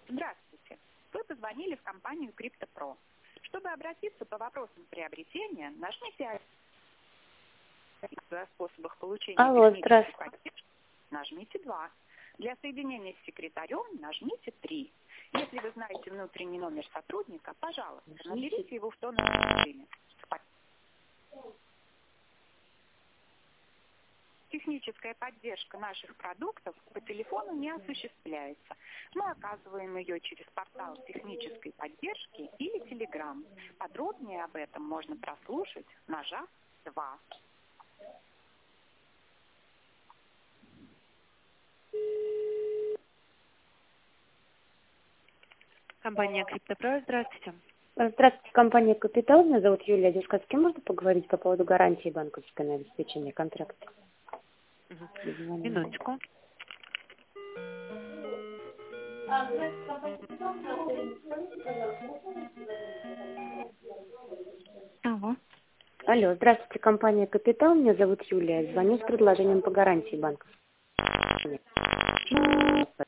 Здравствуйте. Вы позвонили в компанию CryptoPro. Чтобы обратиться по вопросам приобретения, нажмите о способах получения Алло, технической здравствуйте. поддержки, нажмите 2. Для соединения с секретарем нажмите 3. Если вы знаете внутренний номер сотрудника, пожалуйста, наберите его в тоновом режиме. Техническая поддержка наших продуктов по телефону не осуществляется. Мы оказываем ее через портал технической поддержки или Telegram. Подробнее об этом можно прослушать, нажав 2. Компания CryptoPro, здравствуйте. Здравствуйте, компания «Капитал». Меня зовут Юлия. Девушка, с кем можно поговорить по поводу гарантии банковской на обеспечение контракта? Минуточку. Алло. Алло, здравствуйте, компания «Капитал». Меня зовут Юлия. Звоню с предложением по гарантии банковской.